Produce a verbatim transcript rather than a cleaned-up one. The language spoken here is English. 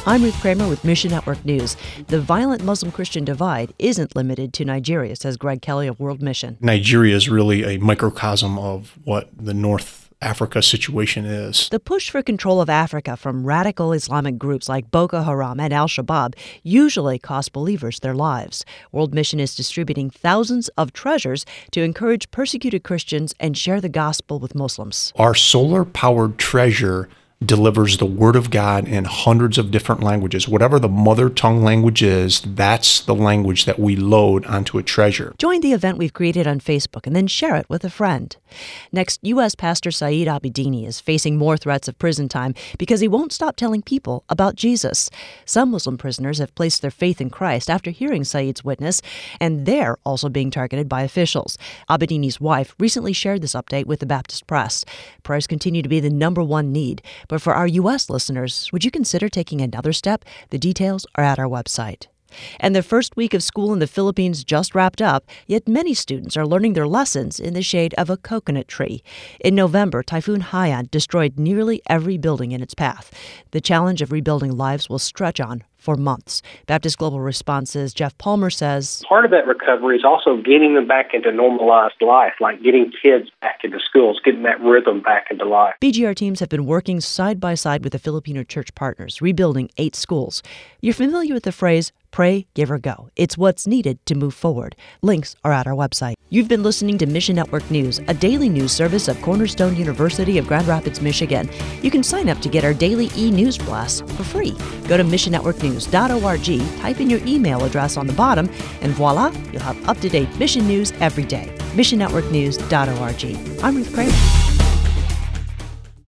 I'm Ruth Kramer with Mission Network News. The violent Muslim-Christian divide isn't limited to Nigeria, says Greg Kelly of World Mission. Nigeria is really a microcosm of what the North Africa situation is. The push for control of Africa from radical Islamic groups like Boko Haram and Al-Shabaab usually cost believers their lives. World Mission is distributing thousands of treasures to encourage persecuted Christians and share the gospel with Muslims. Our solar-powered treasure delivers the Word of God in hundreds of different languages. Whatever the mother tongue language is, that's the language that we load onto a treasure. Join the event we've created on Facebook and then share it with a friend. Next, U S Pastor Saeed Abedini is facing more threats of prison time because he won't stop telling people about Jesus. Some Muslim prisoners have placed their faith in Christ after hearing Saeed's witness, and they're also being targeted by officials. Abedini's wife recently shared this update with the Baptist Press. Prayers continue to be the number one need. But for our U S listeners, would you consider taking another step? The details are at our website. And the first week of school in the Philippines just wrapped up, yet many students are learning their lessons in the shade of a coconut tree. In November, Typhoon Haiyan destroyed nearly every building in its path. The challenge of rebuilding lives will stretch on for months. Baptist Global Response's Jeff Palmer says, part of that recovery is also getting them back into normalized life, like getting kids back into schools, getting that rhythm back into life. B G R teams have been working side by side with the Filipino church partners, rebuilding eight schools. You're familiar with the phrase, pray, give, or go. It's what's needed to move forward. Links are at our website. You've been listening to Mission Network News, a daily news service of Cornerstone University of Grand Rapids, Michigan. You can sign up to get our daily e-news blast for free. Go to mission network news dot org, type in your email address on the bottom, and voila, you'll have up-to-date mission news every day. mission network news dot org. I'm Ruth Kramer.